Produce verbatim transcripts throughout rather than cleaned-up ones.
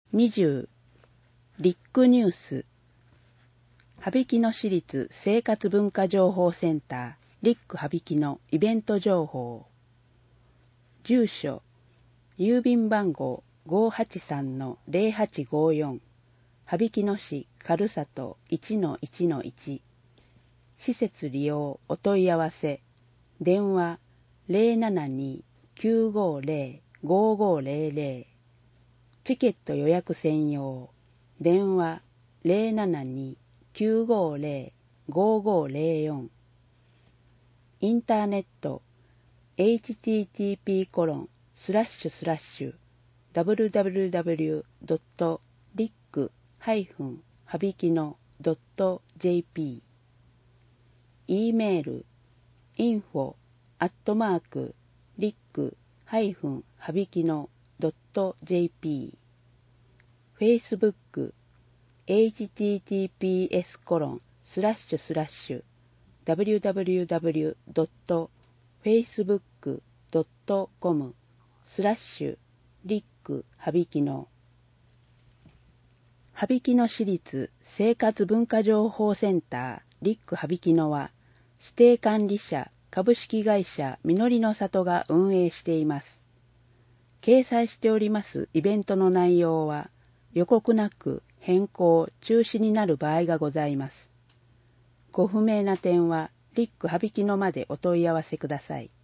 にじゅうリックニュース羽曳野市立生活文化情報センターリック羽曳野イベント情報住所郵便番号 ごーはちさんのぜろはちごーよん 羽曳野市軽里 いちのいちのいち 施設利用お問い合わせ電話 ゼロななに きゅうごゼロ ごーごーゼロゼロ チケット予約専用電話 ゼロななに きゅうごゼロ ごーごーゼロよん インターネット エイチティーティーピーコロンスラッシュスラッシュダブリュダブリュダブリュドットリックハイフン羽曳野ドットジェーピー E メール インフォ アットマーク リックハイフン羽曳野ドットジェーピー Facebook エイチティーティーピーエスコロンスラッシュスラッシュダブリュダブリュダブリュドットフェイスブックドットコムスラッシュリック羽曳野羽曳野市立生活文化情報センターリック羽曳野は指定管理者株式会社みのりの里が運営しています。掲載しておりますイベントの内容は予告なく変更・中止になる場合がございます。ご不明な点はリック羽曳野までお問い合わせください。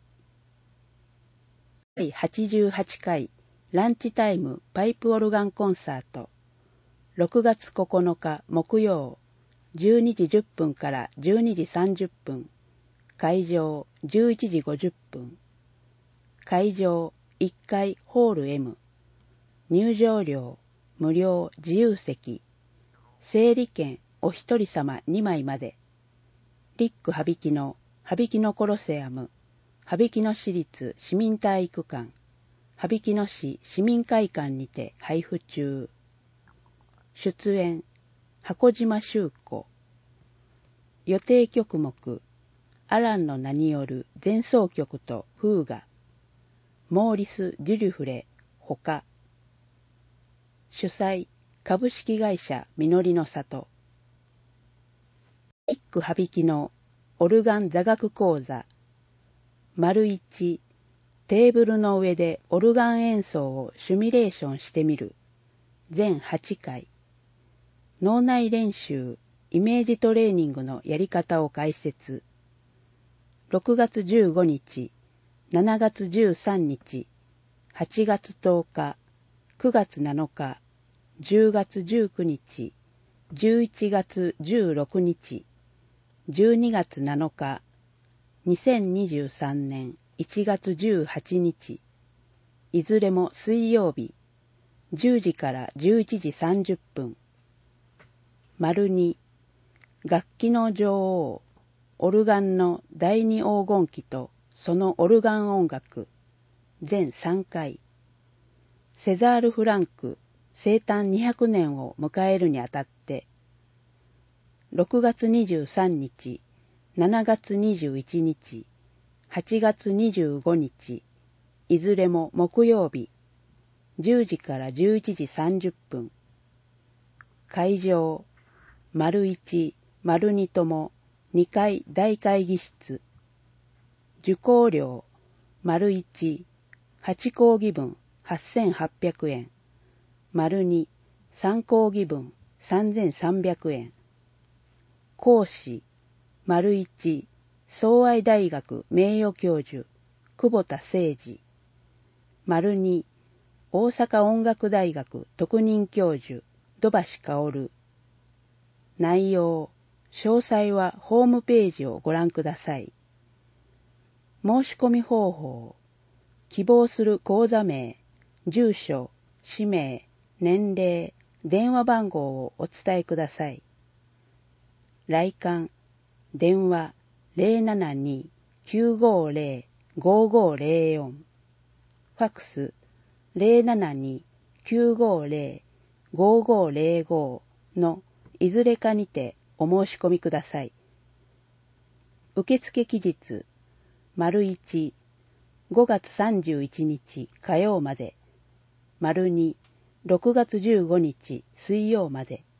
だいはちじゅうはちかいランチタイムパイプオルガンコンサートろくがつここのか木曜じゅうにじじゅっぷんからじゅうにじさんじゅっぷん会場じゅういちじごじゅっぷん会場いっかいホール エム 入場料無料自由席整理券お一人様にまいまでリック羽曳野羽曳野コロセアム羽曳野市立市民体育館羽曳野市市民会館にて配布中出演箱島修子予定曲目アランの名による前奏曲とフーガモーリス・デュリュフレほか主催株式会社みのりの里リック羽曳野オルガン座学講座丸一テーブルの上でオルガン演奏をシミュレーションしてみる全はちかい脳内練習イメージトレーニングのやり方を解説ろくがつじゅうごにちしちがつじゅうさんにちはちがつとおかくがつなのかじゅうがつじゅうくにちじゅういちがつじゅうろくにちじゅうにがつなのかにせんにじゅうさんねんいちがつじゅうはちにちいずれも水曜日じゅうじからじゅういちじさんじゅっぷん丸に楽器の女王オルガンの第二黄金期とそのオルガン音楽全さんかいセザール・フランク生誕にひゃくねんを迎えるにあたってろくがつにじゅうさんにちしちがつにじゅういちにちはちがつにじゅうごにちいずれも木曜日じゅうじからじゅういちじさんじゅっぷん会場丸一丸二ともにかい大会議室受講料丸一はち講義分はっせんはっぴゃくえん丸二さん講義分さんぜんさんびゃくえん講師丸一相愛大学名誉教授久保田誠二丸二大阪音楽大学特任教授土橋薫内容詳細はホームページをご覧ください。申し込み方法希望する講座名住所氏名年齢電話番号をお伝えください。来館電話 ゼロななに きゅうごゼロ ごーごーゼロよん ファックス ゼロななに きゅうごゼロ ごーごーゼロご のいずれかにてお申し込みください。受付期日丸一ごがつさんじゅういちにち火曜まで丸二ろくがつじゅうごにち水曜まで。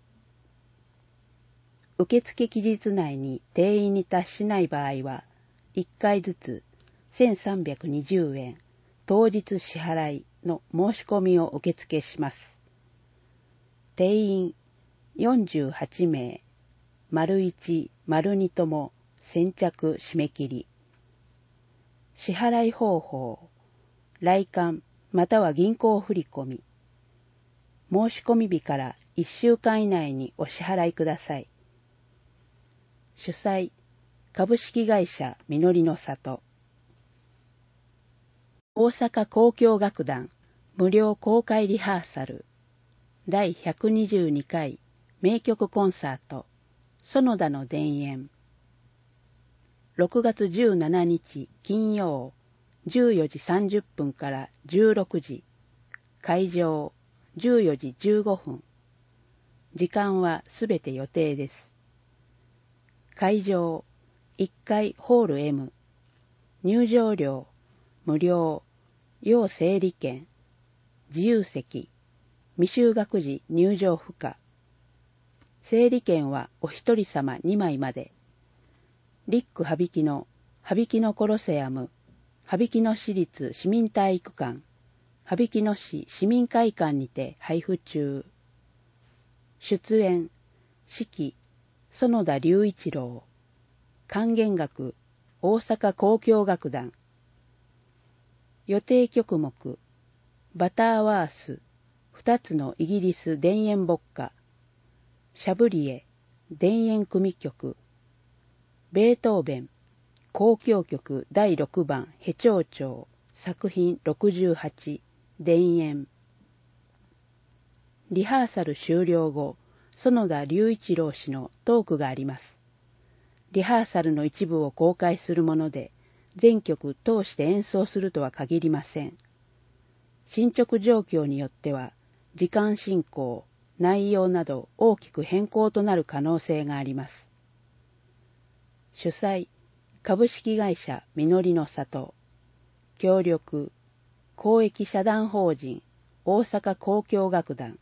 受付期日内に定員に達しない場合は、いっかいずつせんさんびゃくにじゅうえん当日支払いの申し込みを受付します。定員よんじゅうはちめい、丸いち、丸にとも先着締め切り。支払い方法、来館または銀行振込。申し込み日からいっしゅうかん以内にお支払いください。主催、株式会社みのりの里。大阪交響楽団無料公開リハーサルだいひゃくにじゅうにかい名曲コンサート園田の田園。ろくがつじゅうしちにち金曜じゅうよじさんじゅっぷんからじゅうろくじ。会場じゅうよじじゅうごふん。時間はすべて予定です。会場いっかいホール エム。入場料無料。要整理券。自由席。未就学児入場不可。整理券はお一人様にまいまで。リック羽曳野、羽曳野コロセアム、羽曳野市立市民体育館、羽曳野市市民会館にて配布中。出演、指揮、園田隆一郎。管弦楽、大阪交響楽団。予定曲目、バターワース、二つのイギリス田園牧歌、シャブリエ、田園組曲、ベートーベン、交響曲だいろくばんヘ長調、作品ろくじゅうはち、田園。リハーサル終了後、園田隆一郎氏のトークがあります。リハーサルの一部を公開するもので、全曲通して演奏するとは限りません。進捗状況によっては、時間進行、内容など大きく変更となる可能性があります。主催、株式会社みのりの里。協力、公益社団法人大阪交響楽団。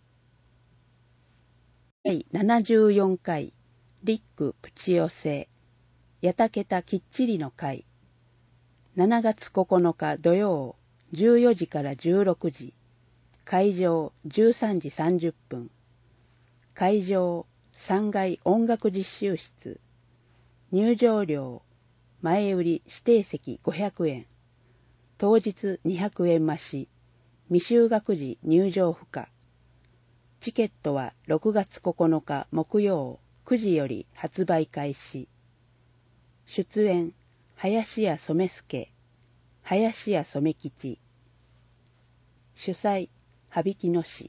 だいななじゅうよんかいリックプチ寄せやたけたきっちりの会。しちがつここのか土曜じゅうよじからじゅうろくじ。会場じゅうさんじさんじゅっぷん。会場さんがい音楽実習室。入場料前売り指定席ごひゃくえん。当日にひゃくえん増し。未就学児入場不可。チケットはろくがつここのか木曜くじより発売開始。出演、林家染助、林家染吉。主催、羽曳野市。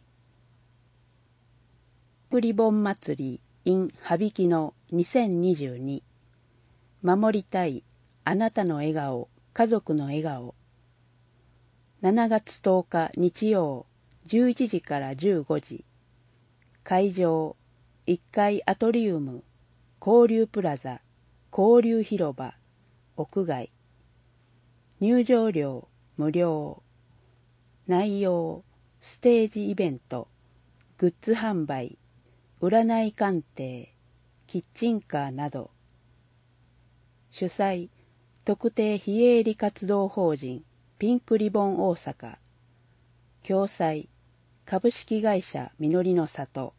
プリボン祭り in 羽曳野にせんにじゅうに。守りたい、あなたの笑顔、家族の笑顔。しちがつとおか日曜じゅういちじからじゅうごじ。会場いっかいアトリウム交流プラザ交流広場屋外。入場料無料。内容ステージイベントグッズ販売占い鑑定キッチンカーなど。主催特定非営利活動法人ピンクリボン大阪。共催株式会社みのりの里。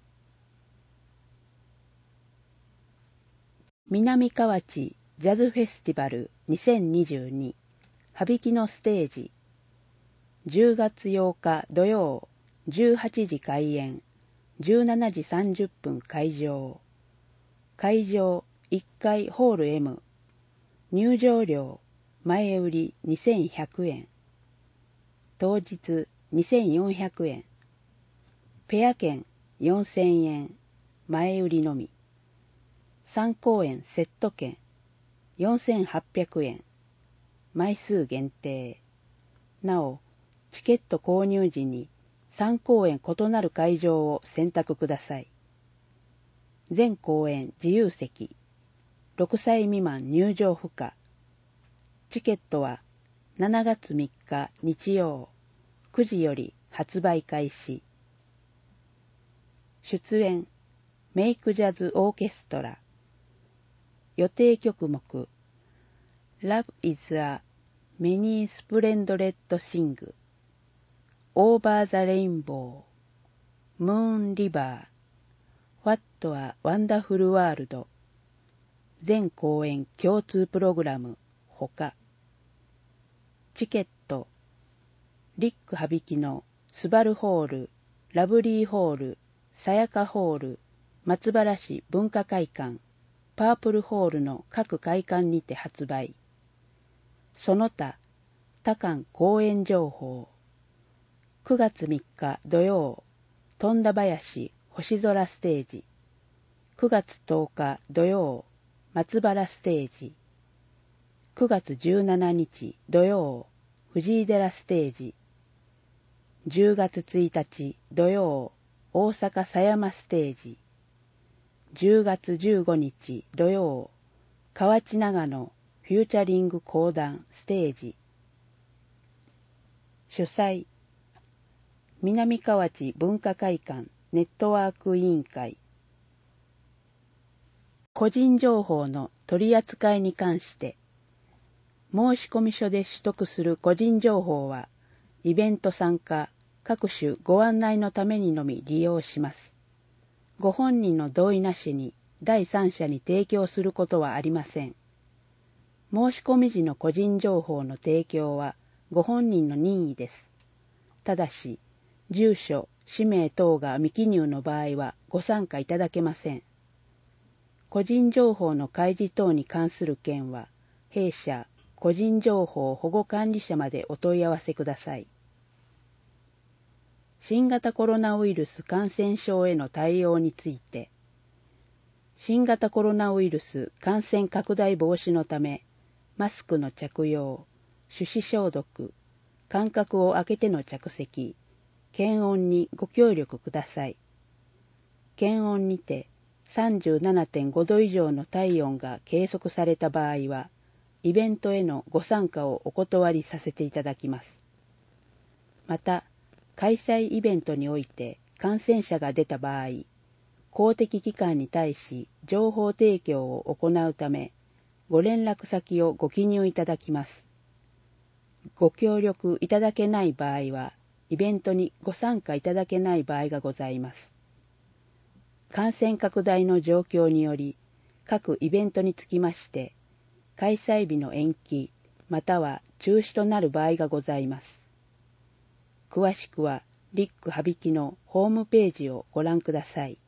南河内ジャズフェスティバルにせんにじゅうに羽曳野ステージ。じゅうがつようか土曜じゅうはちじ開演じゅうしちじさんじゅっぷん会場。会場いっかいホール エム。入場料前売りにせんひゃくえん。当日にせんよんひゃくえん。ペア券よんせんえん。前売りのみ。さんこうえんセット券よんせんはっぴゃくえん。枚数限定。なお、チケット購入時にさんこうえん異なる会場を選択ください。全公演自由席。ろくさい未満入場不可。チケットはしちがつみっか日曜くじより発売開始。 出演メイクジャズオーケストラ。予定曲目 Love is a Many Splendid Thing Over the Rainbow Moon River What a Wonderful World 全公演共通プログラムほか。チケットリック羽曳のスバルホール、ラブリーホール、さやかホール、松原市文化会館、パープルホールの各会館にて発売。その他、他館公演情報。くがつみっか土曜、富田林星空ステージ。くがつとおか土曜、松原ステージ。くがつじゅうしちにち土曜、藤井寺ステージ。じゅうがつついたち土曜、大阪狭山ステージ。じゅうがつじゅうごにち土曜、河内長野フューチャリング講談ステージ。主催、南河内文化会館ネットワーク委員会。個人情報の取り扱いに関して、申込書で取得する個人情報は、イベント参加、各種ご案内のためにのみ利用します。ご本人の同意なしに第三者に提供することはありません。申し込み時の個人情報の提供はご本人の任意です。ただし、住所、氏名等が未記入の場合はご参加いただけません。個人情報の開示等に関する件は、弊社個人情報保護管理者までお問い合わせください。新型コロナウイルス感染症への対応について、新型コロナウイルス感染拡大防止のため、マスクの着用、手指消毒、間隔を空けての着席、検温にご協力ください。検温にて さんじゅうななてんご 度以上の体温が計測された場合は、イベントへのご参加をお断りさせていただきます。また、開催イベントにおいて感染者が出た場合、公的機関に対し情報提供を行うため、ご連絡先をご記入いただきます。ご協力いただけない場合は、イベントにご参加いただけない場合がございます。感染拡大の状況により、各イベントにつきまして、開催日の延期、または中止となる場合がございます。詳しくは、リック羽曳のホームページをご覧ください。